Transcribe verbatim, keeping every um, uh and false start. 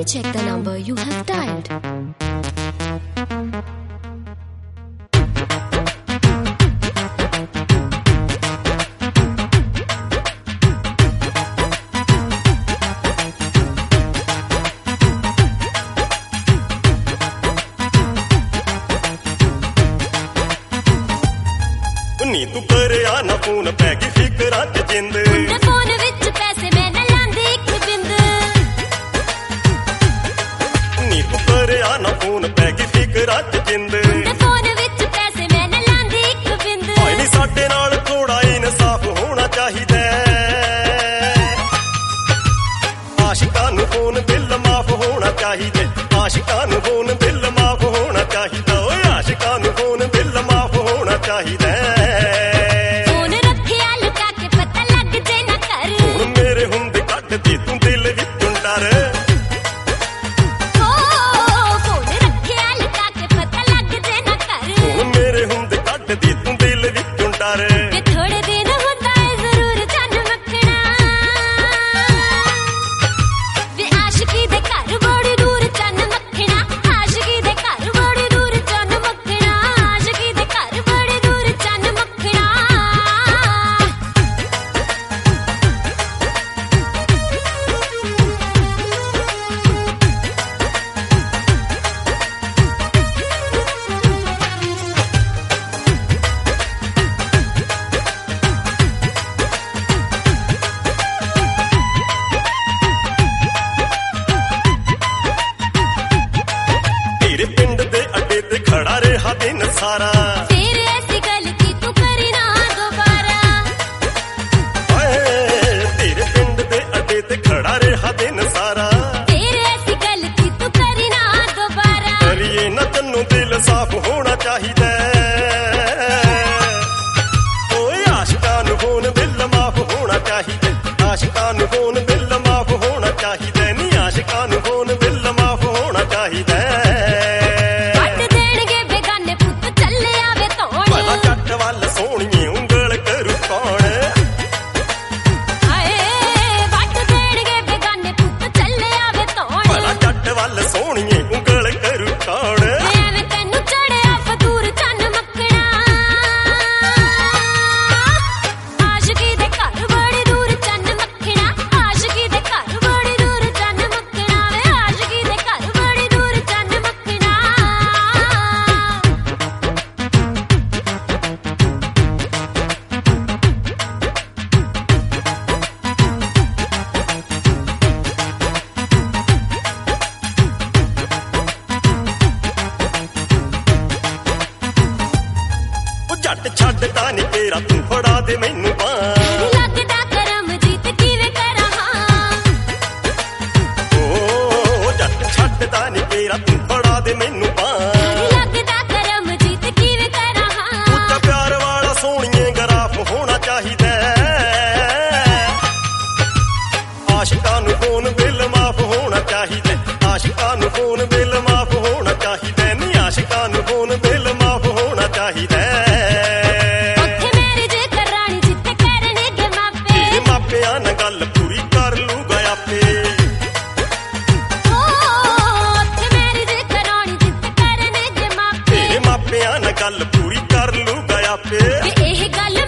Kindly check the number you have dialed. ਨੀ ਤੂੰ ਕਰਿਆ ਨਾ ਫੋਨ ਪੈ ਗਈ ਫਿਕਰਾਂ ਤੇ ਜਿੰਦ ਮੁੰਡੇ ਫੋਨ ਵਿੱਚ ਪੈਸੇ ਮੈਂ ਨਾ ਲਾਂਦੀ ਇੱਕ ਬਿੰਦ ਨੀ ਤੂੰ ਕਰਿਆ ਨਾ ਫੋਨ ਪੈ ਗਈ ਫਿਕਰਾਂ ਤੇ ਜਿੰਦ ਮੁੰਡੇ ਫੋਨ ਵਿੱਚ ਪੈਸੇ ਮੈਂ ਨਾ ਲਾਂਦੀ ਇੱਕ ਬਿੰਦ ਓਏ ਨੀ ਸਾਡੇ ਨਾਲ ਥੋੜਾ ਇਨਸਾਫ ਹੋਣਾ ਚਾਹੀਦਾ ਆਸ਼ਿਕਾਂ ਨੂੰ ਫੋਨ ਬਿੱਲ ਮਾਫ ਹੋਣਾ ਚਾਹੀਦਾ ਆਸ਼ਿਕਾਂ ਨੂੰ ਫੋਨ ਬਿੱਲ ਮਾਫ ਹੋਣਾ ਚਾਹੀਦਾ ਓਏ ਆਸ਼ਿਕਾਂ ਨੂੰ ਫੋਨ ਬਿੱਲ ਮਾਫ ਹੋਣਾ ਚਾਹੀਦਾ ਫੋਨ ਰੱਖਿਆ ਲੁਕਾ ਕੇ ਪਤਾ ਲੱਗ ਜੇ ਨਾ ਕਰ ਹੁਣ ਮੇਰੇ ਹੁੰਦੇ ਕੱਢਦੀ ਤੂੰ ਦਿਲ ਵਿੱਚੋਂ ਡਰ ਓ ਫੋਨ ਰੱਖਿਆ ਲੁਕਾ ਕੇ ਪਤਾ ਲੱਗ ਜੇ ਨਾ ਕਰ ਹੁਣ ਮੇਰੇ ਹੁੰਦੇ ਕੱਢਦੀ ਤੂੰ ਦਿਲ ਵਿੱਚੋਂ ਡਰ ਵੇ ਥੋੜੇ ਦਿਨ ਹੁੰਦਾ ਏ ਜ਼ਰੂਰ ਚੰਨ ਮੱਖਣਾ ਵੇ ਆਸ਼ਕੀ ਦੇ ਘਰ ਬੜੀ ਦੂਰ ਚੰਨ ਮੱਖਣਾ ਆਸ਼ਕੀ ਦੇ ਘਰ ਬੜੀ ਦੂਰ ਚੰਨ ਮੱਖਣਾ ਆਸ਼ਕੀ ਦੇ ਘਰ ਬੜੀ ਦੂਰ ਚੰਨ ਮੱਖਣਾ ਤੇਰੇ ਪਿੰਡ ਦੇ ਅੱਡੇ ਤੇ ਖੜਾ ਰਿਹਾ ਦਿਨ ਸਾਰਾ ਫੇਰ ਐਸੀ ਗੱਲ ਕੀ ਤੂੰ ਕਰੀ ਨਾ ਦੁਬਾਰਾ ਓਏ ਤੇਰੇ ਪਿੰਡ ਦੇ ਅੱਡੇ ਤੇ ਖੜਾ ਰਿਹਾ ਦਿਨ ਸਾਰਾ ਫੇਰ ਐਸੀ ਗੱਲ ਕੀ ਤੂੰ ਕਰੀ ਨਾ ਦੁਬਾਰਾ ਕਰੀਏ ਨਾ ਤੈਨੂੰ ਦਿਲ ਸਾਫ਼ ਹੋਣਾ ਚਾਹੀਦਾ ਓਏ ਆਸ਼ਿਕਾਂ ਨੂੰ ਫੋਨ ਬਿੱਲ ਮਾਫ ਹੋਣਾ ਚਾਹੀਦਾ ਆਸ਼ਿਕਾਂ ਨੂੰ ਫੋਨ ਬਿੱਲ ਮਾਫ ਹੋਣਾ ਚਾਹੀਦਾ ਨਹੀਂ ਆਸ਼ਿਕਾਂ ਨੂੰ ਫੋਨ ਬਿੱਲ ਮਾਫ ਹੋਣਾ ਚਾਹੀਦਾ ਵੱਟ ਦੇਣਗੇ ਬੇਗਾਨੇ ਪੁੱਤ ਚੱਲੇ ਆਵੇ ਭਲਾ ਧੋਣ ਜੱਟ ਵੱਲ ਸੋਹਣੀਏ ਉਂਗਲ ਕਰੂ ਕੌਣ ਹਾਏ ਵੱਟ ਦੇਣਗੇ ਬੇਗਾਨੇ ਪੁੱਤ ਚੱਲੇ ਆਵੇ ਧੋਣ ਭਲਾ ਜੱਟ ਵੱਲ ਸੋਹਣੀਏ ਉਂਗਲ ਕਰੂ ਕੌਣ ਐਵੇਂ ਤੈਨੂੰ ਚੜਿਆ ਫਦੂਰ ਚੰਨ ਮੱਖਣਾ ਆਸ਼ਕੀ ਦੇ ਘਰ ਬੜੀ ਦੂਰ ਚੰਨ ਮੱਖਣਾ ਆਸ਼ਕੀ ਦੇ ਘਰ ਬੜੀ ਦੂਰ ਚੰਨ ਮੱਖਣਾ ਵੇ ਆਸ਼ਕੀ ਦੇ ਘਰ ਬੜੀ ਦੂਰ ਚੰਨ ਮੱਖਣਾ ਉਹ ਜੱਟ ਛੱਡਦਾ ਨੀ ਤੇਰਾ ਤੂੰ ਫੜਾ ਦੇ ਮੈਨੂੰ ਬਾਂਹ ਲੱਗਦਾ ਕਰਮ ਜੀਤ ਕਿਵੇਂ ਕਰਾਂ ਓ ਜੱਟ ਛੱਡਦਾ ਨੀ ਤੇਰਾ ਤੂੰ ਫੜਾ ਦੇ ਮੈਨੂੰ ਬਾਂਹ ਲੱਗਦਾ ਕਰਮ ਜੀਤ ਕਿਵੇਂ ਕਰਾਂ ਉੱਚਾ ਪਿਆਰ ਵਾਲਾ ਸੋਹਣੀਏ ਗਰਾਫ ਹੋਣਾ ਚਾਹੀਦਾ ਆਸ਼ਿਕਾਂ ਨੂੰ ਫੋਨ ਬਿੱਲ ਮਾਫ ਹੋਣਾ ਚਾਹੀਦਾ ਆਸ਼ਿਕਾਂ ਨੂੰ ਫੋਨ ਬਿੱਲ ਮਾਫ ਹੋਣਾ ਚਾਹੀਦਾ ਨਹੀਂ ਆਸ਼ਿਕਾਂ ਨੂੰ ਫੋਨ ਬਿੱਲ ਮਾਫ ਹੋਣਾ ਚਾਹੀਦਾ ਉੱਥੇ ਮੇਰੀ ਜੇ ਕਰਾਣੀ ਜਿੱਤੇ ਕਰਨਗੇ ਮਾਪੇ ਤੇਰੇ ਮਾਪਿਆਂ ਨਾਲ ਗੱਲ ਪੂਰੀ ਕਰ ਲੂਗਾ ਆਪੇ ਓ ਉੱਥੇ ਮੇਰੀ ਜੇ ਕਰਾਣੀ ਜਿੱਤੇ ਕਰਨਗੇ ਮਾਪੇ ਤੇਰੇ ਮਾਪਿਆਂ ਨਾਲ ਗੱਲ ਪੂਰੀ ਕਰ ਲੂਗਾ ਆਪੇ ਵੇ ਇਹ ਗੱਲ